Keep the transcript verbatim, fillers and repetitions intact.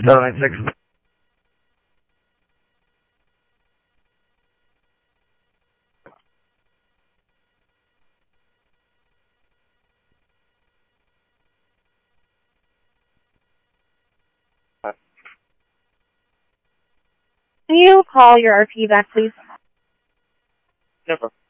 seven nine six. Can you call your R P back, please? Never.